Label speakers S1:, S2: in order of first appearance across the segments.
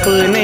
S1: सपने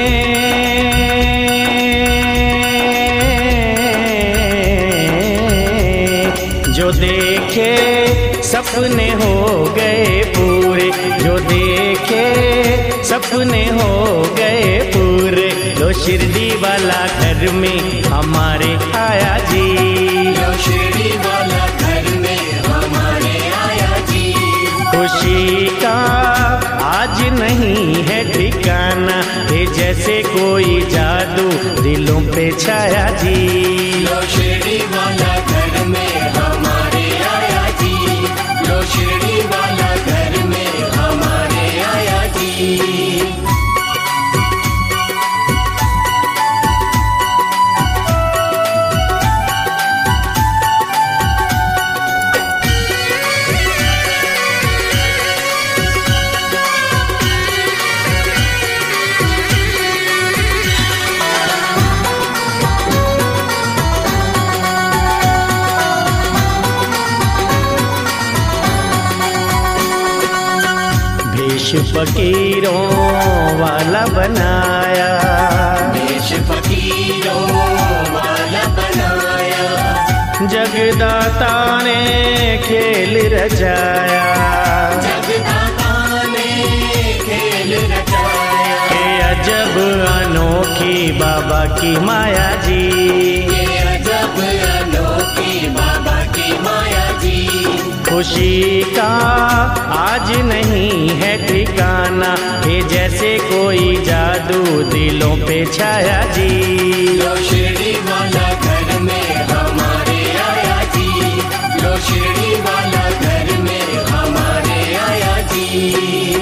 S1: जो देखे सपने हो गए पूरे, जो देखे सपने हो गए पूरे। लो शिरडी वाला घर में हमारे आया जी,
S2: लो शिरडी वाला घर में हमारे आया जी।
S1: खुशी का आज नहीं है ठिकाना, ये जैसे कोई जादू दिलों पे छाया जी।
S2: लो शिरडी वाला घर में हमारे आया जी, लो शिरडी वाला घर में हमारे आया जी।
S1: देश फकीरों वाला बनाया,
S2: देश फकीरों वाला बनाया।
S1: जगदाता ने खेल रचाया,
S2: जगदाता ने खेल रचाया।
S1: के अजब अनोखी बाबा की माया जी,
S2: ये अजब अनोखी बाबा की माया जी।
S1: खुशी का आज नहीं है ठिकाना, ये जैसे कोई जादू दिलों पे छाया जी।
S2: लो शिरडी वाला घर में हमारे आया जी, लो शिरडी वाला घर में हमारे आया जी।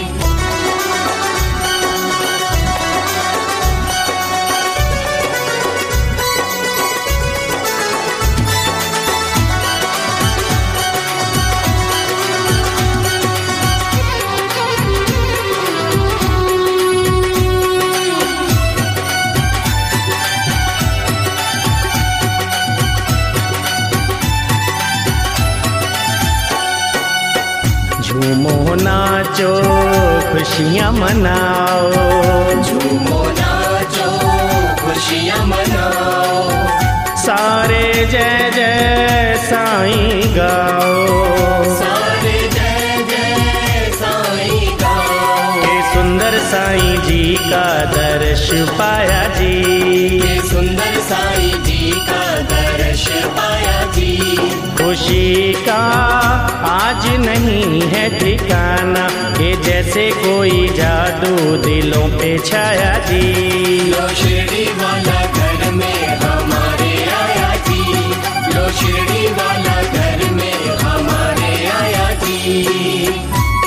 S1: झूमो नाचो खुशियाँ मनाओ,
S2: झूमो नाचो खुशियाँ मनाओ।
S1: सारे जय जय साईं गाओ,
S2: सारे जय जय साईं गाओ।
S1: के सुंदर साईं जी का दर्श पाया जी,
S2: ये सुंदर साईं जी का दर्श पाया जी।
S1: खुशी का आज नहीं है ठिकाना, ये जैसे कोई जादू दिलों पे छाया जी।
S2: लो शिरडी वाला घर में हमारे आया जी, लो शिरडी वाला घर में हमारे आया जी।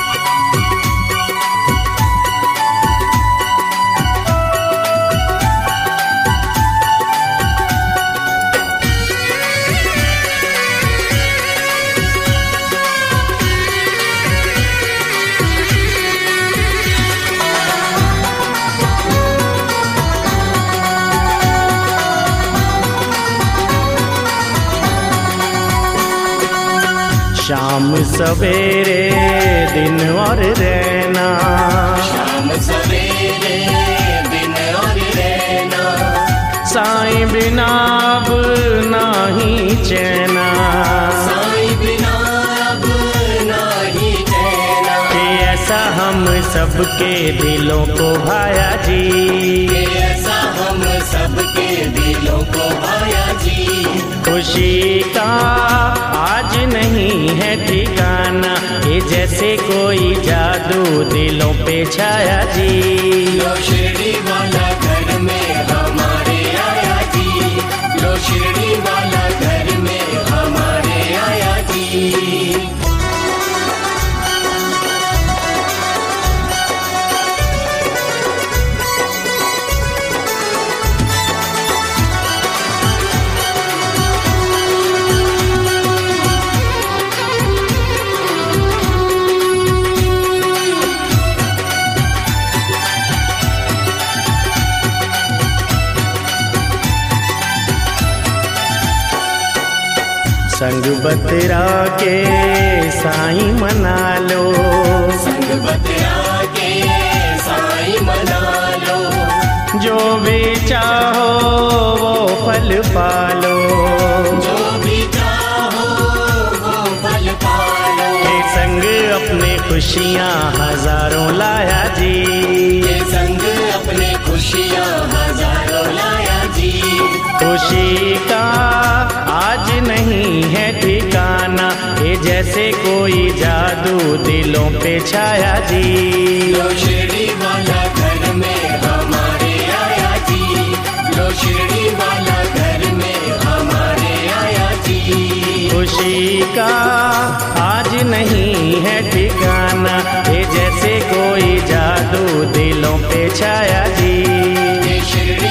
S1: शाम सवेरे दिन और रहना,
S2: शाम सवेरे दिन और रहना।
S1: साईं बिना अब नाही चैना,
S2: साईं बिना अब नाही चैना।
S1: कि ऐसा हम सबके दिलों को भाया जी,
S2: ये ऐसा हम सबके दिलों को भाया जी।
S1: खुशी का आज नहीं है ठिकाना, ये जैसे कोई जादू दिलों पे छाया जी।
S2: लो शिरडी वाला घर में हमारे आया जी, लो शिरडी वाला घर में हमारे आया जी।
S1: संग बतरा के साईं मना लो,
S2: संग बतरा के साईं मना लो।
S1: जो भी चाहो वो फल पालो,
S2: जो भी चाहो वो फल पालो।
S1: के संग अपने खुशियाँ हजारों लाया जी,
S2: के संग अपने खुशियाँ हजारों लाया जी।
S1: खुशी का आज नहीं है ठिकाना, ये जैसे कोई जादू दिलों पे छाया जी।
S2: लो शिरडी वाला घर में हमारे आया जी, लो शिरडी वाला घर में हमारे आया जी।
S1: खुशी का आज नहीं है ठिकाना, ये जैसे कोई जादू दिलों पे छाया जी।
S2: ये शिरडी